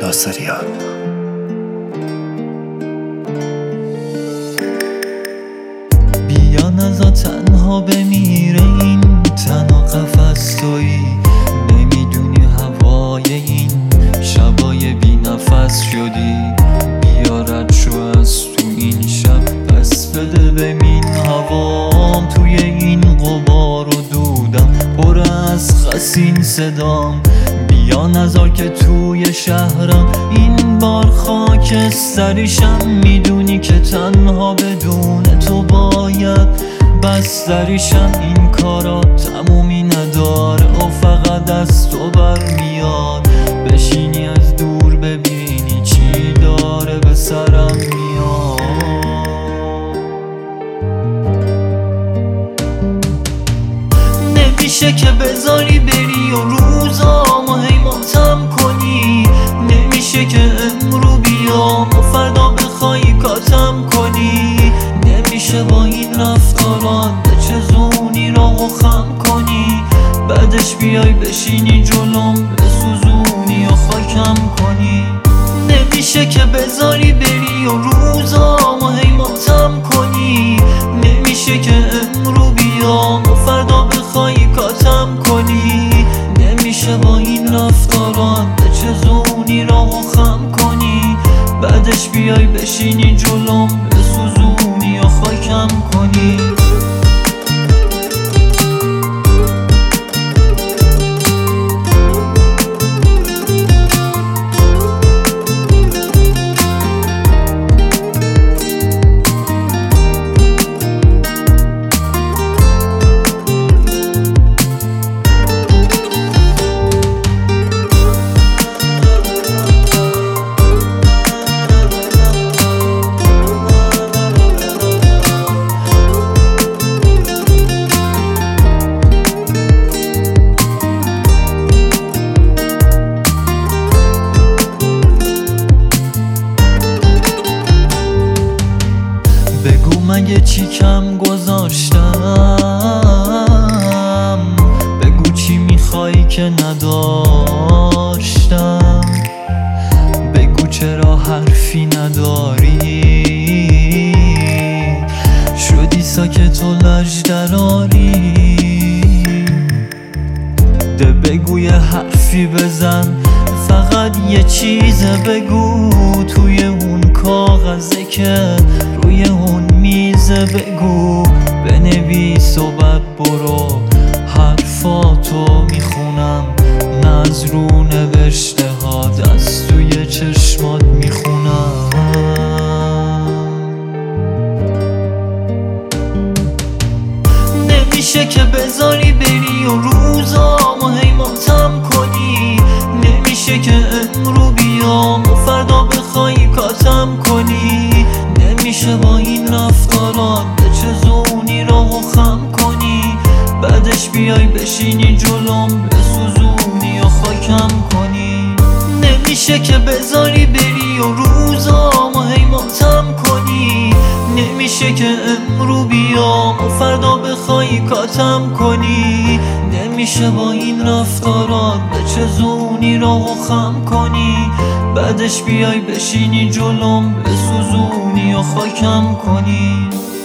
ناصریان. بیا نزا تنها بمیره این تنها قفس تویی، نمیدونی هوای این شبای بی نفس شدی. بیا رد شو از تو این شب، پس بده ببین هوام توی این غبار و دودم پر از خسین صدام. بیا نذار که توی شهرم این بار خاکستریشم، میدونی که تنها بدون تو باید بستریشم. این کارا تمومی نداره و فقط از تو برمیاد، بشینی از دور ببینی چی داره به سرم میاد. نمیشه که بذاری بری و روزامو هی ماتم کنی، نمیشه که امرو بیام و فردا بخوای کاتم کنی. نمیشه با این رفتاران به چه زونی راهو خم کنی، بعدش بیای بشینی جلوم بسوزونی و خاکم کنی. نمیشه که بذاری بری و روزامو هی ماتم کنی، نمیشه که امرو بیام و فردا بخوای کاتم کنی. نمیشه با این رفتاران به چه زونی راهو خم کنی، بعدش بیای بشینی جلوم بسوزونی و خاکم کنی. بگو مگه چی کم گذاشتم، بگو چی میخوای که نداشتم، بگو چرا حرفی نداری، شدی ساکت و لجدراری. ده بگو یه حرفی بزن، فقط یه چیزه بگو توی اون کاغذه که روی اون میزه. بگو بنویس و بعد برو حرفاتو میخونم، نه از رو نوشته ها دست توی چشمات میخونم. نمیشه که بذاری بری و روزامو هی ماتم کنی، نمیشه که امرو بیام و فردا بخوای کاتم کنی. نمیشه با این رفتاران به چه زونی راهو خم کنی، بعدش بیای بشینی جلوم بسوزونی و خاکم کنی. نمیشه که بذاری بری و روزامو هی ماتم کنی، نمیشه که امرو بیام و فردا بخوای کاتم کنی. نمیشه با این رفتاران به چه زونی راهو خم کنی، بعدش بیای بشینی جلوم بسوزونی و خاکم کنی.